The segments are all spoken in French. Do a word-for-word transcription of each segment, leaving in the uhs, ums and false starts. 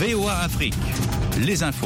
V O A Afrique, les infos.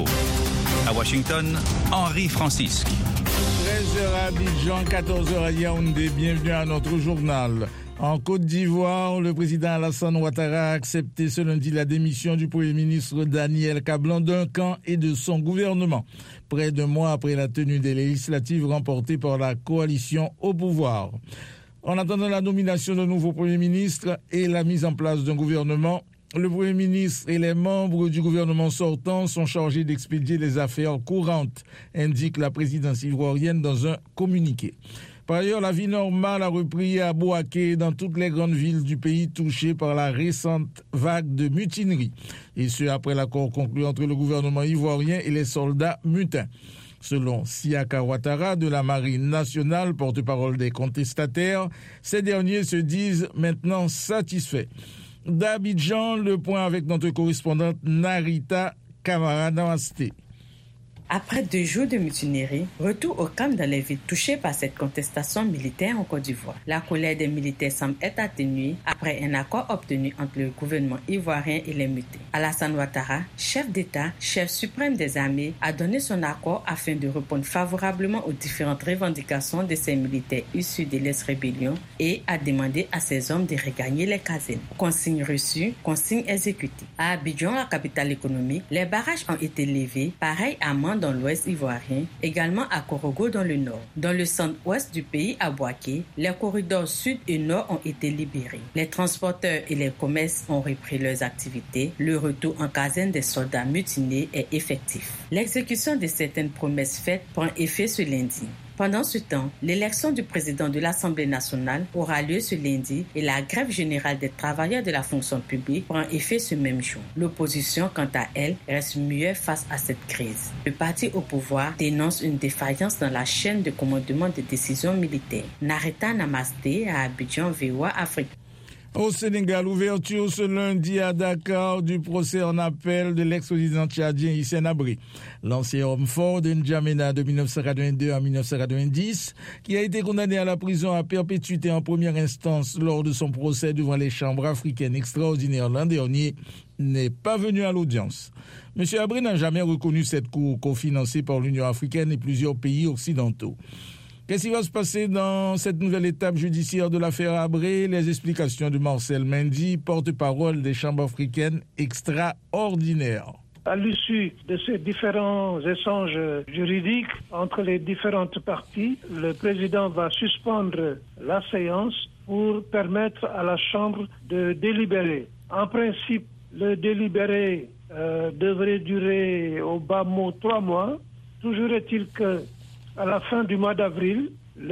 À Washington, Henri Francisque. treize heures à Abidjan, quatorze heures à Yaoundé. Bienvenue à notre journal. En Côte d'Ivoire, le président Alassane Ouattara a accepté ce lundi la démission du Premier ministre Daniel Kablan d'un camp et de son gouvernement, près d'un mois après la tenue des législatives remportées par la coalition au pouvoir. En attendant la nomination d'un nouveau Premier ministre et la mise en place d'un gouvernement, le Premier ministre et les membres du gouvernement sortant sont chargés d'expédier les affaires courantes, indique la présidence ivoirienne dans un communiqué. Par ailleurs, la vie normale a repris à Bouaké et dans toutes les grandes villes du pays touchées par la récente vague de mutinerie. Et ce, après l'accord conclu entre le gouvernement ivoirien et les soldats mutins. Selon Siaka Ouattara de la Marine nationale, porte-parole des contestataires, ces derniers se disent maintenant satisfaits. D'Abidjan, le point avec notre correspondante Narita Kamara Namasté. Après deux jours de mutinerie, retour au calme dans les villes touchées par cette contestation militaire en Côte d'Ivoire. La colère des militaires semble être atténuée après un accord obtenu entre le gouvernement ivoirien et les mutés. Alassane Ouattara, chef d'État, chef suprême des armées, a donné son accord afin de répondre favorablement aux différentes revendications de ces militaires issus de l'ex-rébellion et a demandé à ses hommes de regagner les casernes. Consigne reçue, consigne exécutée. À Abidjan, la capitale économique, les barrages ont été levés, pareil à Manda dans l'ouest ivoirien, également à Korogo dans le nord. Dans le centre-ouest du pays, à Bouaké, les corridors sud et nord ont été libérés. Les transporteurs et les commerces ont repris leurs activités. Le retour en caserne des soldats mutinés est effectif. L'exécution de certaines promesses faites prend effet ce lundi. Pendant ce temps, l'élection du président de l'Assemblée nationale aura lieu ce lundi et la grève générale des travailleurs de la fonction publique prend effet ce même jour. L'opposition, quant à elle, reste muette face à cette crise. Le parti au pouvoir dénonce une défaillance dans la chaîne de commandement des décisions militaires. Narita Namasté à Abidjan, V O A Afrique. Au Sénégal, ouverture ce lundi à Dakar du procès en appel de l'ex-président tchadien Hissène Habré, l'ancien homme fort de N'Djamena de dix-neuf cent quatre-vingt-deux à dix-neuf cent quatre-vingt-dix, qui a été condamné à la prison à perpétuité en première instance lors de son procès devant les chambres africaines extraordinaires l'an dernier, n'est pas venu à l'audience. M. Habré n'a jamais reconnu cette cour cofinancée par l'Union africaine et plusieurs pays occidentaux. Qu'est-ce qui va se passer dans cette nouvelle étape judiciaire de l'affaire Habré? Les explications de Marcel Mendy, porte-parole des chambres africaines extraordinaires. À l'issue de ces différents échanges juridiques entre les différentes parties, le président va suspendre la séance pour permettre à la Chambre de délibérer. En principe, le délibéré euh, devrait durer au bas mot trois mois. Toujours est-il que à la fin du mois d'avril,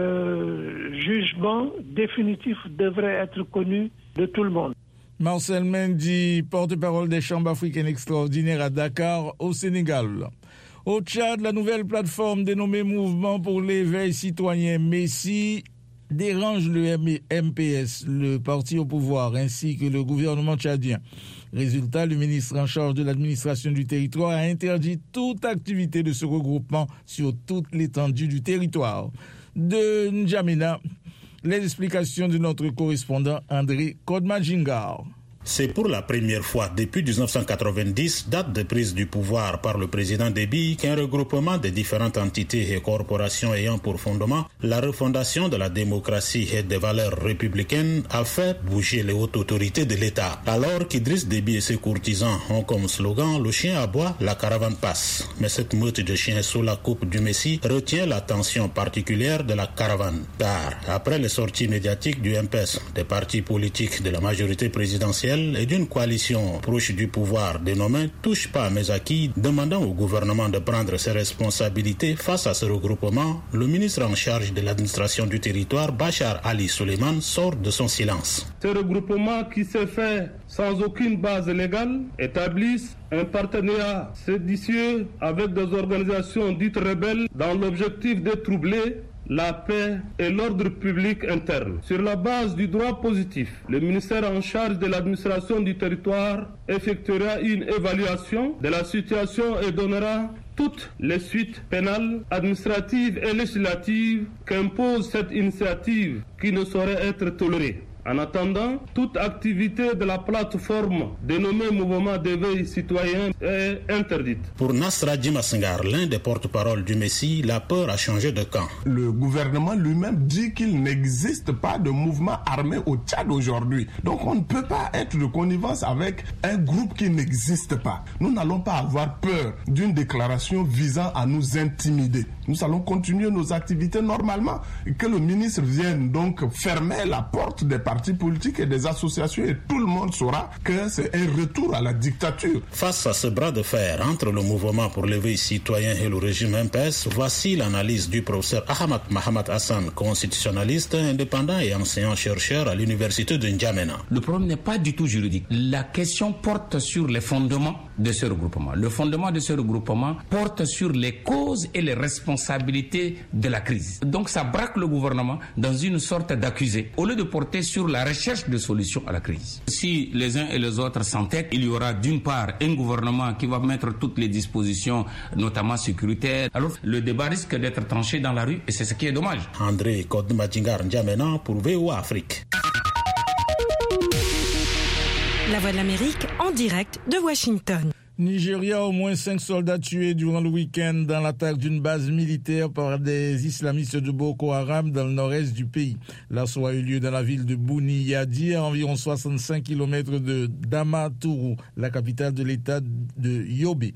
le jugement définitif devrait être connu de tout le monde. Marcel Mendy, porte-parole des chambres africaines extraordinaires à Dakar, au Sénégal. Au Tchad, la nouvelle plateforme dénommée Mouvement pour l'éveil citoyen Messi dérange le M P S, le parti au pouvoir, ainsi que le gouvernement tchadien. Résultat, le ministre en charge de l'administration du territoire a interdit toute activité de ce regroupement sur toute l'étendue du territoire. De N'Djamena, les explications de notre correspondant André Kodmajingar. C'est pour la première fois depuis dix-neuf cent quatre-vingt-dix, date de prise du pouvoir par le président Déby, qu'un regroupement de différentes entités et corporations ayant pour fondement la refondation de la démocratie et des valeurs républicaines a fait bouger les hautes autorités de l'État. Alors qu'Idriss Déby et ses courtisans ont comme slogan « Le chien aboie, la caravane passe ». Mais cette meute de chiens sous la coupe du Messie retient l'attention particulière de la caravane. Car après les sorties médiatiques du M P S, des partis politiques de la majorité présidentielle et d'une coalition proche du pouvoir dénommée « Touche pas à mes acquis », demandant au gouvernement de prendre ses responsabilités face à ce regroupement, le ministre en charge de l'administration du territoire, Bachar Ali Suleiman, sort de son silence. Ce regroupement qui s'est fait sans aucune base légale établisse un partenariat séditieux avec des organisations dites rebelles dans l'objectif de troubler la paix et l'ordre public interne. Sur la base du droit positif, le ministère en charge de l'administration du territoire effectuera une évaluation de la situation et donnera toutes les suites pénales, administratives et législatives qu'impose cette initiative qui ne saurait être tolérée. En attendant, toute activité de la plateforme dénommée Mouvement d'éveil citoyen est interdite. Pour Nasra Djimasengar, l'un des porte-parole du Messie, la peur a changé de camp. Le gouvernement lui-même dit qu'il n'existe pas de mouvement armé au Tchad aujourd'hui. Donc on ne peut pas être de connivence avec un groupe qui n'existe pas. Nous n'allons pas avoir peur d'une déclaration visant à nous intimider. Nous allons continuer nos activités normalement. Que le ministre vienne donc fermer la porte des partis politiques et des associations et tout le monde saura que c'est un retour à la dictature. Face à ce bras de fer entre le mouvement pour l'éveil citoyen et le régime M P S, voici l'analyse du professeur Ahmad Mohamed Hassan, constitutionnaliste indépendant et enseignant-chercheur à l'université de N'Djamena. Le problème n'est pas du tout juridique. La question porte sur les fondements de ce regroupement. Le fondement de ce regroupement porte sur les causes et les responsabilités de la crise. Donc ça braque le gouvernement dans une sorte d'accusé, au lieu de porter sur la recherche de solutions à la crise. Si les uns et les autres s'entêtent, il y aura d'une part un gouvernement qui va mettre toutes les dispositions, notamment sécuritaires. Alors le débat risque d'être tranché dans la rue et c'est ce qui est dommage. André Kodmadjingar N'Djamena pour V O A Afrique. La Voix de l'Amérique en direct de Washington. Nigeria, au moins cinq soldats tués durant le week-end dans l'attaque d'une base militaire par des islamistes de Boko Haram dans le nord-est du pays. L'assaut a eu lieu dans la ville de Bouniyadi, à environ soixante-cinq kilomètres de Damaturu, la capitale de l'état de Yobe.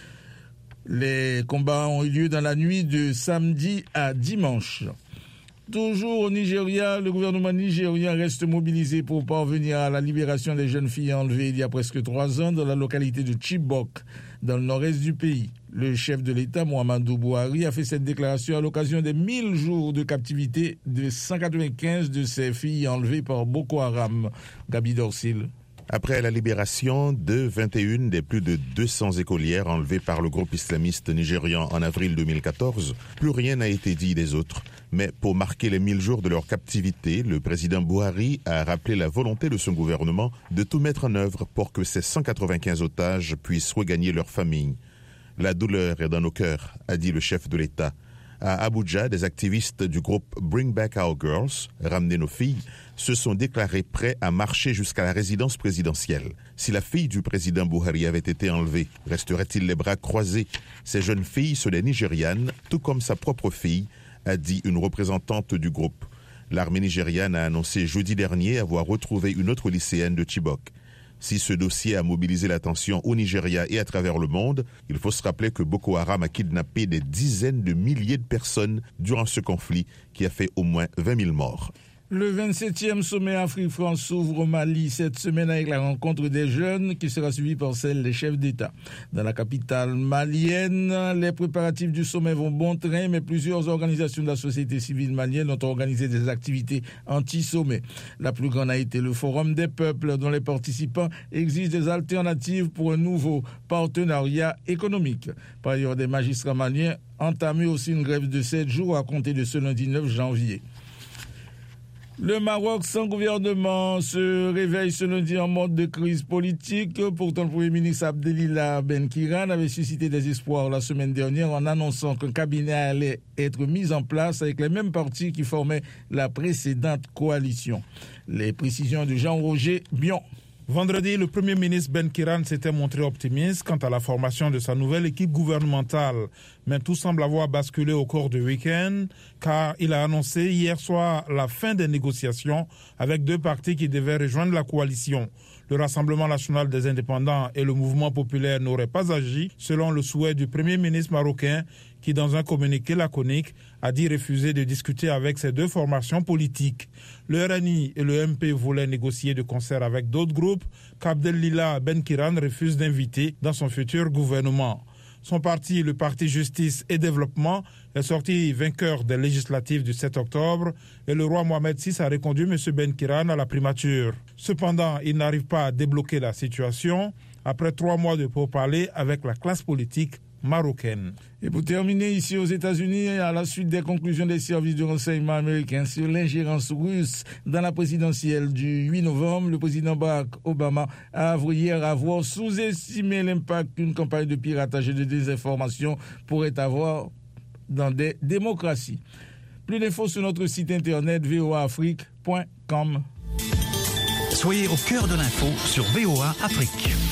Les combats ont eu lieu dans la nuit de samedi à dimanche. Toujours au Nigeria, le gouvernement nigérien reste mobilisé pour parvenir à la libération des jeunes filles enlevées il y a presque trois ans dans la localité de Chibok, dans le nord-est du pays. Le chef de l'État, Muhammadu Buhari, a fait cette déclaration à l'occasion des mille jours de captivité de cent quatre-vingt-quinze de ces filles enlevées par Boko Haram. Gabi Dorsil. Après la libération de vingt et une des plus de deux cents écolières enlevées par le groupe islamiste nigérian en avril deux mille quatorze, plus rien n'a été dit des autres. Mais pour marquer les mille jours de leur captivité, le président Buhari a rappelé la volonté de son gouvernement de tout mettre en œuvre pour que ces cent quatre-vingt-quinze otages puissent regagner leur famille. La douleur est dans nos cœurs, a dit le chef de l'État. À Abuja, des activistes du groupe Bring Back Our Girls, Ramenez nos filles, se sont déclarés prêts à marcher jusqu'à la résidence présidentielle. Si la fille du président Buhari avait été enlevée, resterait-il les bras croisés? Ces jeunes filles sont des Nigérianes, tout comme sa propre fille, a dit une représentante du groupe. L'armée nigériane a annoncé jeudi dernier avoir retrouvé une autre lycéenne de Chibok. Si ce dossier a mobilisé l'attention au Nigeria et à travers le monde, il faut se rappeler que Boko Haram a kidnappé des dizaines de milliers de personnes durant ce conflit qui a fait au moins vingt mille morts. Le vingt-septième sommet Afrique-France s'ouvre au Mali cette semaine avec la rencontre des jeunes qui sera suivie par celle des chefs d'État. Dans la capitale malienne, les préparatifs du sommet vont bon train, mais plusieurs organisations de la société civile malienne ont organisé des activités anti-sommet. La plus grande a été le Forum des peuples, dont les participants exigent des alternatives pour un nouveau partenariat économique. Par ailleurs, des magistrats maliens entament aussi une grève de sept jours à compter de ce lundi neuf janvier. Le Maroc sans gouvernement se réveille ce lundi en mode de crise politique. Pourtant, le Premier ministre Abdelila Benkiran avait suscité des espoirs la semaine dernière en annonçant qu'un cabinet allait être mis en place avec les mêmes partis qui formaient la précédente coalition. Les précisions de Jean-Roger Bion. Vendredi, le Premier ministre Benkiran s'était montré optimiste quant à la formation de sa nouvelle équipe gouvernementale. Mais tout semble avoir basculé au cours du week-end, car il a annoncé hier soir la fin des négociations avec deux partis qui devaient rejoindre la coalition. Le Rassemblement national des indépendants et le Mouvement populaire n'auraient pas agi selon le souhait du Premier ministre marocain qui, dans un communiqué laconique, a dit refuser de discuter avec ces deux formations politiques. Le R N I et le M P voulaient négocier de concert avec d'autres groupes qu'Abdelila Benkiran refuse d'inviter dans son futur gouvernement. Son parti, le Parti Justice et Développement, est sorti vainqueur des législatives du sept octobre et le roi Mohamed six a reconduit M. Benkiran à la primature. Cependant, il n'arrive pas à débloquer la situation après trois mois de pourparlers avec la classe politique marocaine. Et pour terminer, ici aux États-Unis, à la suite des conclusions des services de renseignement américains sur l'ingérence russe dans la présidentielle du huit novembre, le président Barack Obama a avoué hier avoir sous-estimé l'impact qu'une campagne de piratage et de désinformation pourrait avoir dans des démocraties. Plus d'infos sur notre site internet v o a afrique point com. Soyez au cœur de l'info sur V O A Afrique.